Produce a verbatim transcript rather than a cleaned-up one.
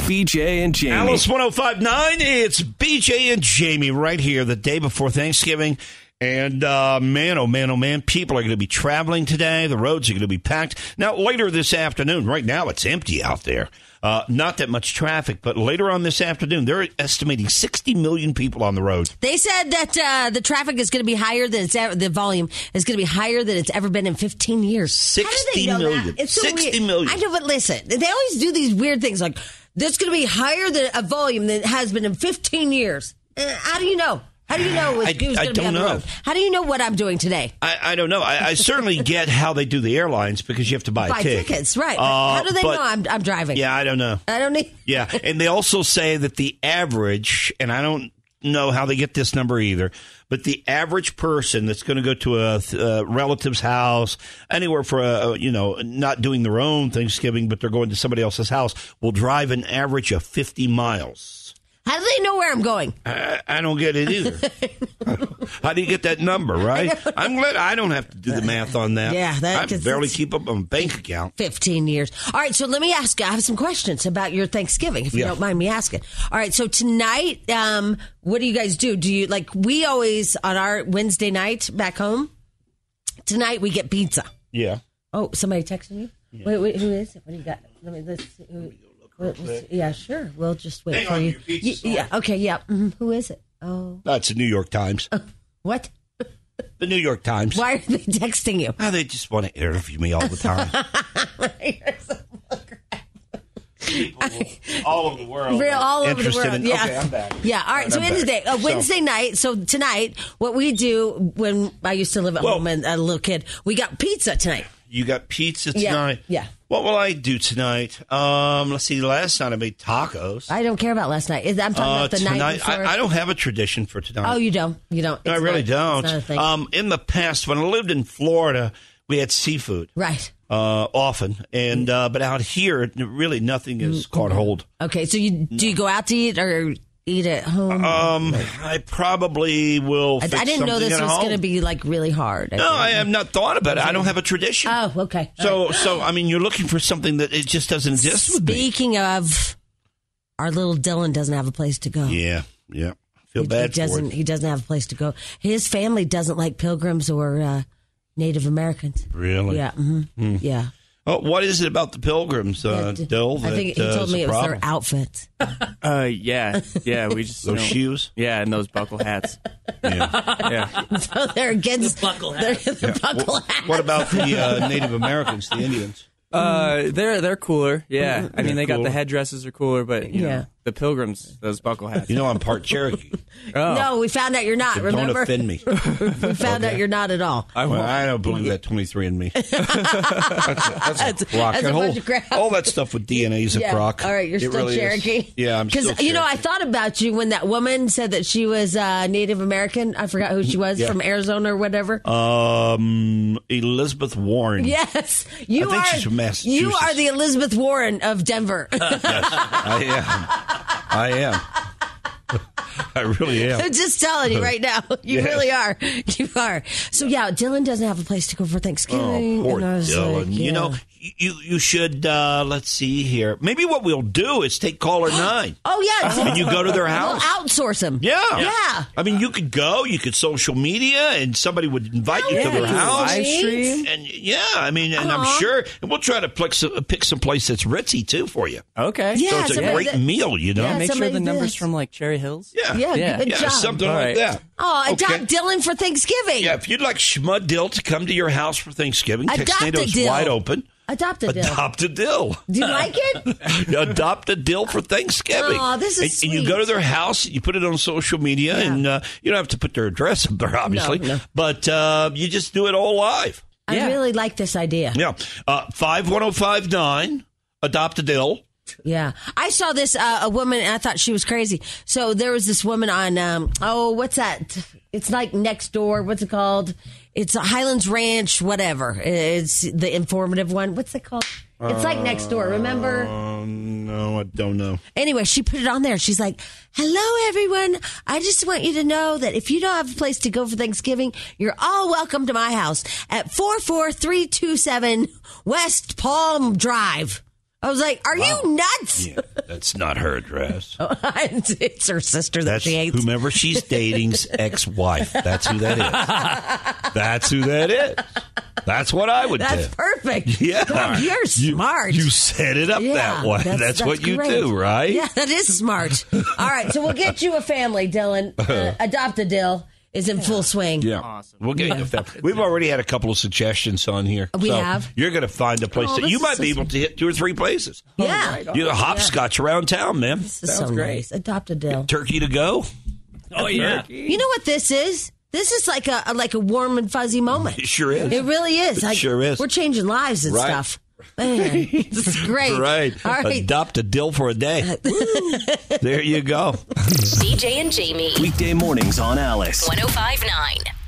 B J and Jamie. Alice one oh five point nine, it's B J and Jamie right here the day before Thanksgiving. And, uh, man, oh, man, oh, man, people are going to be traveling today. The roads are going to be packed. Now, later this afternoon, right now it's empty out there. Uh, not that much traffic, but later on this afternoon, they're estimating sixty million people on the road. They said that uh, the traffic is going to be higher than it's ever, the volume is going to be higher than it's ever been in fifteen years. sixty How do they know million. that? It's so sixty weird. million. I know, but listen, they always do these weird things like, there's going to be higher than a volume than it has been in fifteen years. Uh, how do you know? How do you know who's I, going I to be don't on the know. road? How do you know what I'm doing today? I, I don't know. I, I certainly get how they do the airlines because you have to buy, Buy a ticket. tickets, right. Uh, how do they but- know I'm, I'm driving? Yeah, I don't know. I don't need... Yeah, and they also say that the average, and I don't know how they get this number either, but the average person that's going to go to a, a relative's house, anywhere for a, you know, not doing their own Thanksgiving, but they're going to somebody else's house, will drive an average of fifty miles. How do they know where I'm going? I, I don't get it either. How do you get that number, right? I'm glad I don't have to do the math on that. Yeah, that- I 'cause barely it's- keep up on a bank account. fifteen years. All right, so let me ask you. I have some questions about your Thanksgiving, if you Yeah. don't mind me asking. All right, so tonight, um, what do you guys do? Do you, like, we always, on our Wednesday night back home, tonight we get pizza. Yeah. Oh, somebody texting you? Yeah. Wait, wait, who is it? What do you got? Let me, let's see. Who, what, let's, yeah, sure. We'll just wait Hang for on, you. your pizza's Y- yeah, okay, yeah. Mm-hmm. Who is it? Oh. That's the New York Times. What? The New York Times. Why are they texting you? Oh, they just want to interview me all the time. People all over the world. Real, all over the interested world. in- Yeah. Okay, I'm back. Yeah. All right. All So right, I'm Wednesday, back. uh, Wednesday So- night. So tonight, what we do when I used to live at Well- home and a little kid, we got pizza tonight. You got pizza Yeah, tonight? yeah. What will I do tonight? Um, let's see. Last night I made tacos. I don't care about last night. I'm talking Uh, about the night tonight, before. I, I don't have a tradition for tonight. Oh, you don't? You don't? No, I It's really not- it's not a don't. thing. Um, in the past, when I lived in Florida, we had seafood. Right. Uh, often, and uh, but out here, really nothing has caught hold. Okay. So you do you go out to eat or eat at home? Um, I probably will. I, Fix I didn't know something this at was home. going to be like really hard. No, I have not thought about it. I don't have a tradition. Oh, okay. So, so I mean, you're looking for something that it just doesn't exist with me. Speaking of, our little Dylan doesn't have a place to go. Yeah, yeah. Feel He, bad he doesn't. for it. He doesn't have a place to go. His family doesn't like pilgrims or uh, Native Americans. Really? Yeah. Mm-hmm. Yeah. Oh, what is it about the Pilgrims, uh, Yeah, Dill? I think that, he uh, told is me a it was problem? their outfits. Uh, yeah, yeah. We just Those you know, shoes? Yeah, and those buckle hats. Yeah. Yeah. So they're against the buckle hats. The buckle What, hats. what about the uh, Native Americans, the Indians? Uh, they're they're cooler. Yeah, I mean they got cooler. the headdresses are cooler, but you Yeah. know, the pilgrims, those buckle hats. You know, I'm part Cherokee. Oh. No, we found out you're not. So remember? don't offend me. We found out you're not at all. I Well, won't. I don't believe that twenty-three and me. That's a, that's a crock. that's a That whole- bunch of crap. all that stuff with D N A is a Yeah. crock. All right, you're It still really is. Cherokee. Yeah, I'm still Because you know, I Cherokee. thought about you when that woman said that she was uh, Native American. I forgot who she was Yeah. from Arizona or whatever. Um, Elizabeth Warren. Yes, you I think are. she's from You Massachusetts. are the Elizabeth Warren of Denver. I am. I am. I really am. I'm just telling you right now. You Yes. really are. You are. So yeah, Dylan doesn't have a place to go for Thanksgiving. Oh, poor and I was Dylan. like, You yeah. know, you you should. Uh, let's see here. Maybe what we'll do is take caller nine. Oh yeah. And you go to their We'll house. outsource him. Yeah. Yeah. I mean, you could go. You could social media, and somebody would invite you Yeah, to their you house. live stream. And yeah, I mean, and I'm Aw. sure, and we'll try to pick some, pick some place that's ritzy too for you. Okay. Yeah, So it's a somebody great that- meal, you know. Yeah, Make sure somebody the numbers did. from like Cherry Hills. Yeah, Yeah, Yeah. good yeah, job. something All like right. that. Oh, adopt Okay. Dylan for Thanksgiving. Yeah, if you'd like Schmud Dill to come to your house for Thanksgiving, Adopt a Texnado's dill. wide open. Adopt a Dylan. Adopt a dill. Do you like it? Adopt a dill for Thanksgiving. Aw, this is and, and you sweet. go to their house, you put it on social media, Yeah. and uh, you don't have to put their address up there, obviously, no. but uh, you just do it all live. I Yeah. really like this idea. Yeah. Uh, five one zero five nine, Adopt a Dill. Yeah. I saw this, uh, a woman, and I thought she was crazy. So there was this woman on, um, oh, what's that? It's like next door. What's it called? It's a Highlands Ranch, whatever. It's the informative one. What's it called? It's like next door, remember? Um, no, I don't know. Anyway, she put it on there. She's like, hello, everyone. I just want you to know that if you don't have a place to go for Thanksgiving, you're all welcome to my house at four four three two seven West Palm Drive. I was like, are you nuts? Yeah, that's That's not her address. It's her sister that That's she hates. whomever she's dating's ex-wife. That's who that is. That's who that is. That's what I would That's do. perfect. Yeah. God, you're You- smart. You, set it up Yeah, that way. That's, that's- what that's you great. do, right? Yeah, that is smart. All right, so we'll get you a family, Dylan. Uh, Adopt a Dill is in full swing. Yeah. Awesome. We'll get you a family. We've already had a couple of suggestions on here. We so have? You're going to find a place Oh, that this you is might so be able to hit two or three places. Yeah. You know, hopscotch around town, man. This is so Sounds great. nice. Adopt a Dill. Turkey to go. Oh, yeah. You know what this is? This is like a, a like a warm and fuzzy moment. It sure is. It really is. Like, sure is. We're changing lives and Right. stuff. Man, this is great. Right. All right. Adopt a dill for a day. There you go. B J and Jamie. Weekday mornings on Alice. one oh five point nine.